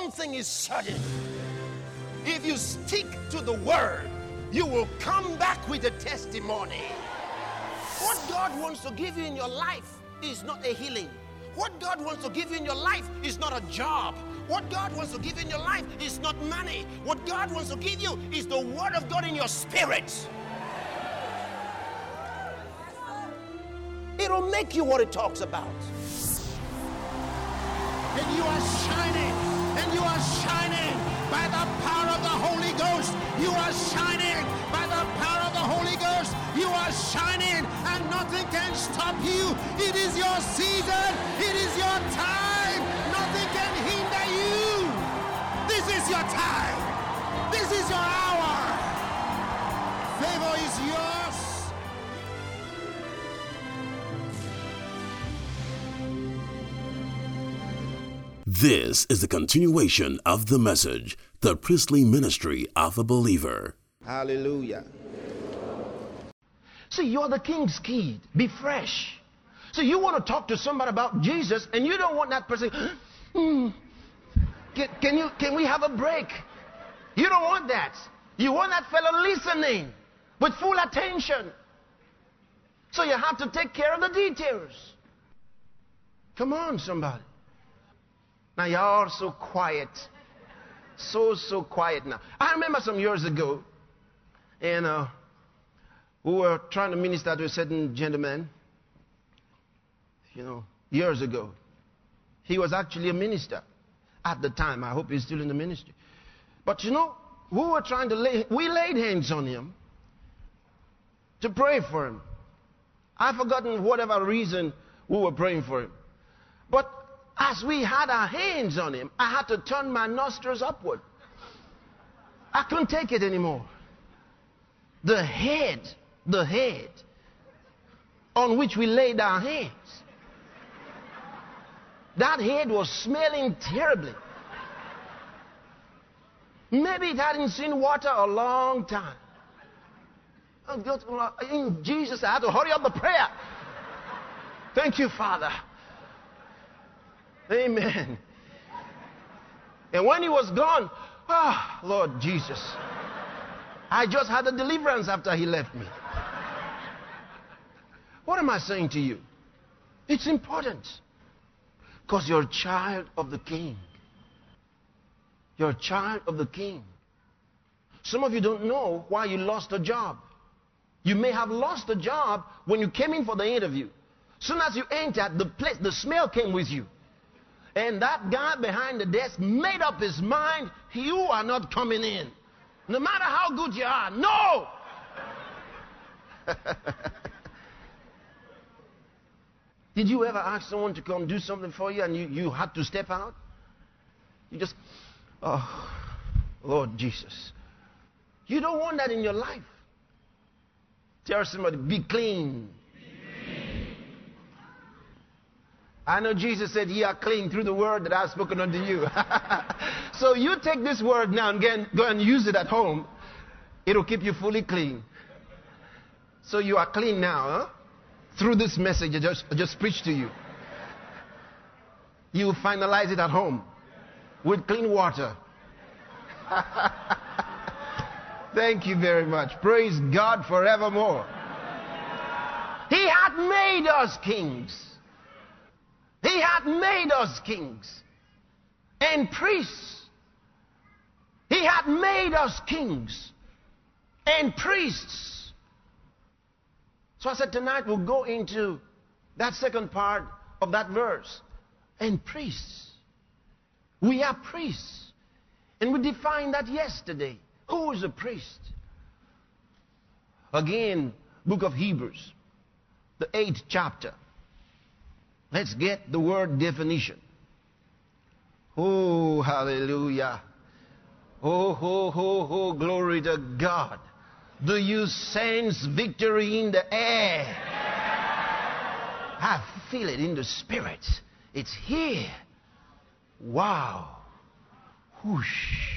one thing is certain. If you stick to the word, you will come back with a testimony. What God wants to give you in your life is not a healing. What God wants to give you in your life is not a job. What God wants to give you in your life is not money. What God wants to give you is the word of God in your spirit. It'll make you what it talks about. And you are shining. And you are shining by the power of the Holy Ghost. You are shining by the power of the Holy Ghost. You are shining and nothing can stop you. It is your season. It is your time. Nothing can hinder you. This is your time. This is your hour. Favor is yours. This is the continuation of the message, the priestly ministry of a believer. Hallelujah. See, you're the king's kid. Be fresh. So you want to talk to somebody about Jesus, and you don't want that person, can we have a break? You don't want that. You want that fellow listening with full attention. So you have to take care of the details. Come on, somebody. Now you're all so quiet. So quiet now. I remember some years ago, and we were trying to minister to a certain gentleman, years ago. He was actually a minister at the time. I hope he's still in the ministry. But we were trying to we laid hands on him to pray for him. I've forgotten whatever reason we were praying for him. But as we had our hands on him, I had to turn my nostrils upward. I couldn't take it anymore. The head on which we laid our hands, that head was smelling terribly. Maybe it hadn't seen water a long time. In Jesus, I had to hurry up the prayer. Thank you, Father. Amen. And when he was gone, Lord Jesus, I just had a deliverance after he left me. What am I saying to you? It's important. Because you're a child of the King. You're a child of the King. Some of you don't know why you lost a job. You may have lost a job when you came in for the interview. Soon as you entered the place, the smell came with you. And that guy behind the desk made up his mind, you are not coming in. No matter how good you are. No! Did you ever ask someone to come do something for you and you had to step out? You just, Lord Jesus. You don't want that in your life. Tell somebody, be clean. I know Jesus said, ye are clean through the word that I've spoken unto you. So you take this word now and go and use it at home. It'll keep you fully clean. So you are clean now, huh? Through this message I just preached to you. You finalize it at home with clean water. Thank you very much. Praise God forevermore. He had made us kings. He had made us kings and priests. He had made us kings and priests. So I said tonight we'll go into that second part of that verse. And priests. We are priests. And we defined that yesterday. Who is a priest? Again, book of Hebrews, the 8th chapter. Let's get the word definition. Oh, hallelujah. Oh, glory to God. Do you sense victory in the air? I feel it in the spirit. It's here. Wow. Whoosh.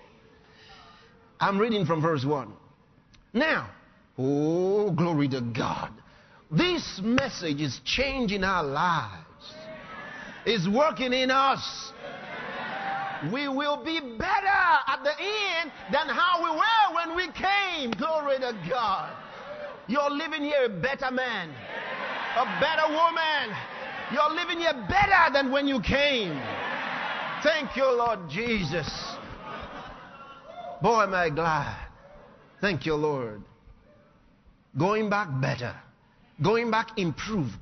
I'm reading from verse 1. Now, oh, glory to God. This message is changing our lives. It's working in us. We will be better at the end than how we were when we came. Glory to God. You're living here a better man, a better woman. You're living here better than when you came. Thank you, Lord Jesus. Boy, am I glad. Thank you, Lord. Going back better. Going back improved.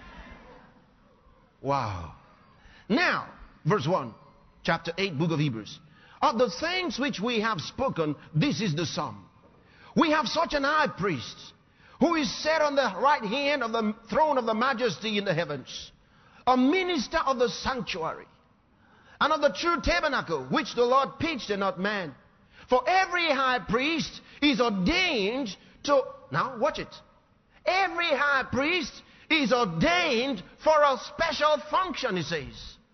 Wow. Now, verse 1, chapter 8, book of Hebrews. Of the things which we have spoken, this is the sum. We have such an high priest who is set on the right hand of the throne of the majesty in the heavens, a minister of the sanctuary and of the true tabernacle, which the Lord pitched and not man. For every high priest is ordained to... Now, watch it. Every high priest is ordained for a special function, he says.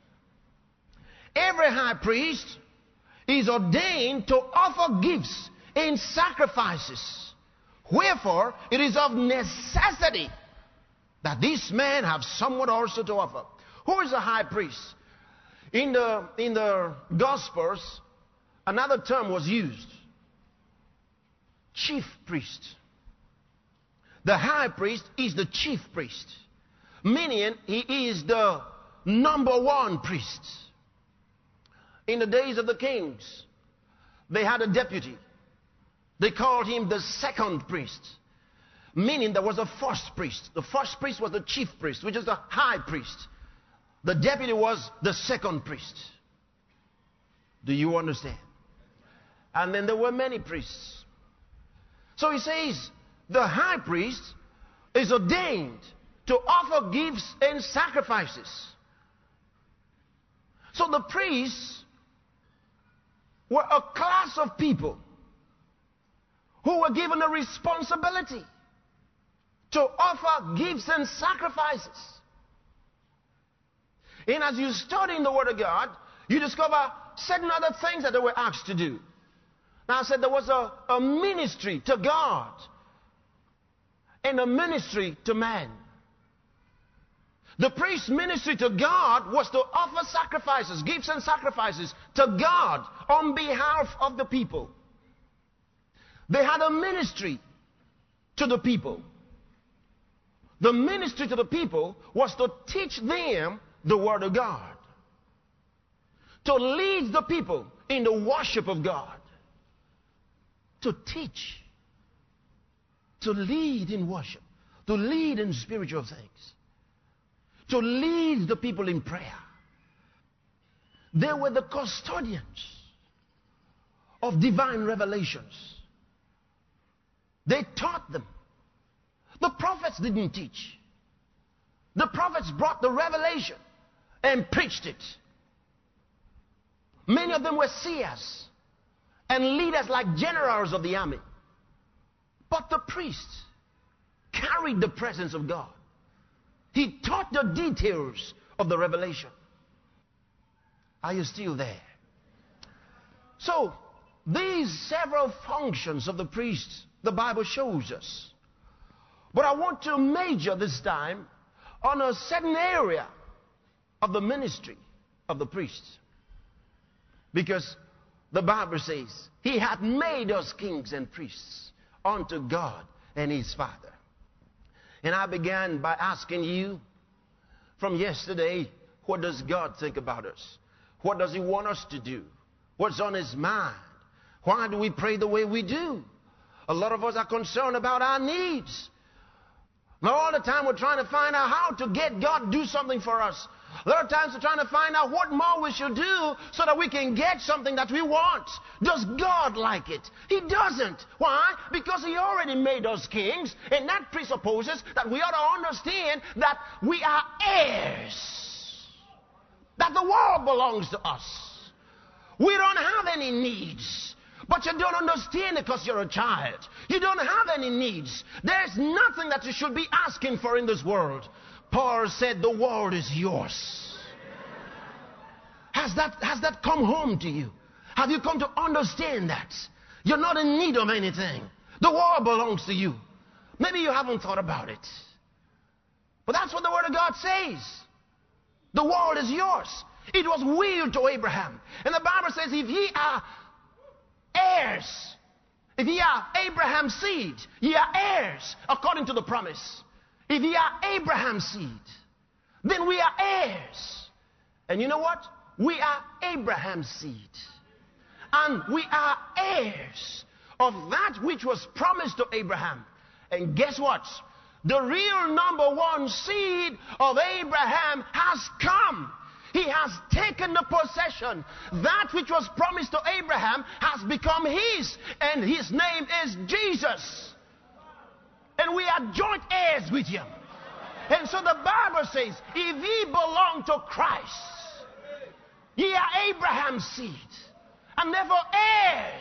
Every high priest is ordained to offer gifts and sacrifices. Wherefore, it is of necessity that this man have somewhat also to offer. Who is a high priest? In the Gospels, another term was used. Chief priest. The high priest is the chief priest, meaning he is the number one priest. In the days of the kings, they had a deputy. They called him the second priest, meaning there was a first priest. The first priest was the chief priest, which is the high priest. The deputy was the second priest. Do you understand? And then there were many priests. So he says, the high priest is ordained to offer gifts and sacrifices. So the priests were a class of people who were given a responsibility to offer gifts and sacrifices. And as you study in the Word of God, you discover certain other things that they were asked to do. Now I said there was a ministry to God and a ministry to man. The priest's ministry to God was to offer sacrifices, gifts and sacrifices to God on behalf of the people. They had a ministry to the people. The ministry to the people was to teach them the Word of God, to lead the people in the worship of God, to teach, to lead in worship, to lead in spiritual things, to lead the people in prayer. They were the custodians of divine revelations. They taught them. The prophets didn't teach. The prophets brought the revelation and preached it. Many of them were seers and leaders like generals of the army. But the priest carried the presence of God. He taught the details of the revelation. Are you still there? So, these several functions of the priest, the Bible shows us. But I want to major this time on a certain area of the ministry of the priests. Because the Bible says, He hath made us kings and priests unto God and His Father. And I began by asking you from yesterday, what does God think about us? What does He want us to do? What's on His mind? Why do we pray the way we do? A lot of us are concerned about our needs. Now, all the time we're trying to find out how to get God to do something for us. A lot of times we're trying to find out what more we should do so that we can get something that we want. Does God like it? He doesn't. Why? Because He already made us kings, and that presupposes that we ought to understand that we are heirs, that the world belongs to us. We don't have any needs. But you don't understand it because you're a child. You don't have any needs. There's nothing that you should be asking for in this world. Paul said the world is yours. Has that come home to you? Have you come to understand that? You're not in need of anything. The world belongs to you. Maybe you haven't thought about it. But that's what the Word of God says. The world is yours. It was willed to Abraham. And the Bible says, if ye are heirs, if ye are Abraham's seed, ye are heirs according to the promise. If ye are Abraham's seed, then we are heirs. And you know what? We are Abraham's seed. And we are heirs of that which was promised to Abraham. And guess what? The real number one seed of Abraham has come. He has taken the possession. That which was promised to Abraham has become his. And his name is Jesus. And we are joint heirs with him. And so the Bible says, if ye belong to Christ, ye are Abraham's seed, and therefore heirs.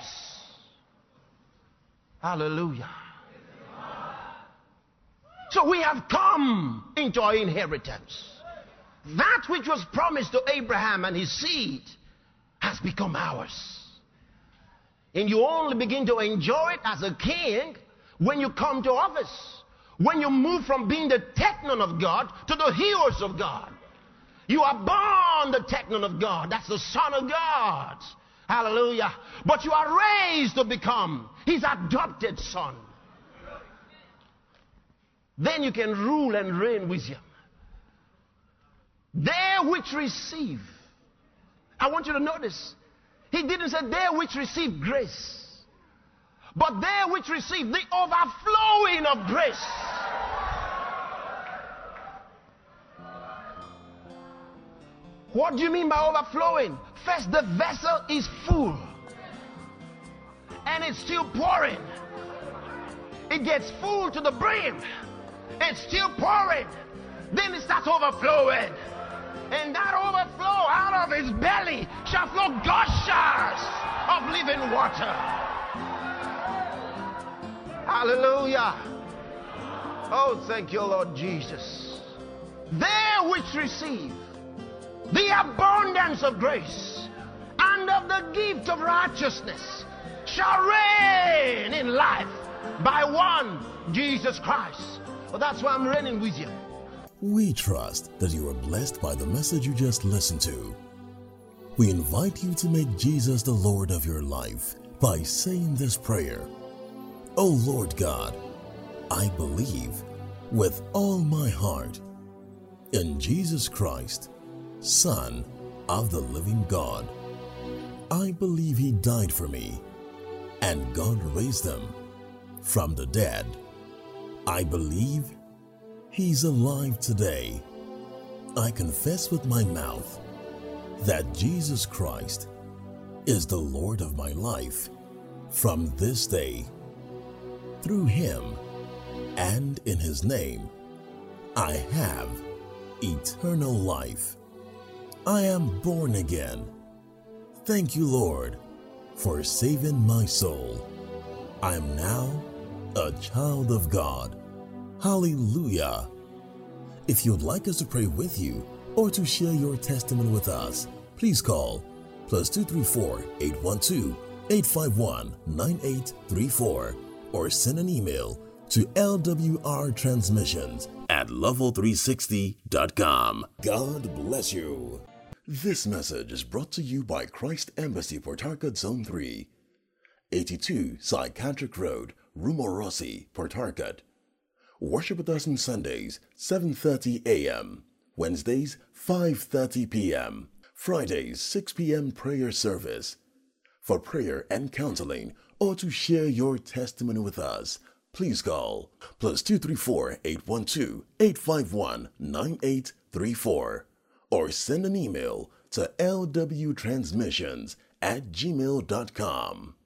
Hallelujah. So we have come into our inheritance. That which was promised to Abraham and his seed has become ours. And you only begin to enjoy it as a king when you come to office. When you move from being the technon of God to the heroes of God. You are born the technon of God. That's the Son of God. Hallelujah. But you are raised to become his adopted son. Then you can rule and reign with him. They which receive. I want you to notice. He didn't say they which receive grace. But they which receive the overflowing of grace. What do you mean by overflowing? First, the vessel is full. And it's still pouring. It gets full to the brim. It's still pouring. Then it starts overflowing. And that overflow out of his belly shall flow gushers of living water. Hallelujah. Oh, thank you, Lord Jesus. They which receive the abundance of grace and of the gift of righteousness shall reign in life by one, Jesus Christ. Well, that's why I'm reigning with you. We trust that you are blessed by the message you just listened to. We invite you to make Jesus the Lord of your life by saying this prayer. O Lord God, I believe with all my heart in Jesus Christ, Son of the living God. I believe he died for me and God raised him from the dead. I believe he's alive today. I confess with my mouth that Jesus Christ is the Lord of my life from this day. Through him and in his name, I have eternal life. I am born again. Thank you, Lord, for saving my soul. I am now a child of God. Hallelujah. If you'd like us to pray with you or to share your testimony with us, please call +234 812 851 9834 or send an email to lwrtransmissions@level360.com. God bless you. This message is brought to you by Christ Embassy, Port Harcourt, Zone 3, 82 Psychiatric Road, Rumorosi, Port Harcourt. Worship with us on Sundays, 7:30 a.m., Wednesdays, 5:30 p.m., Fridays, 6 p.m. prayer service. For prayer and counseling or to share your testimony with us, please call +234 812 851 9834 or send an email to lwtransmissions@gmail.com.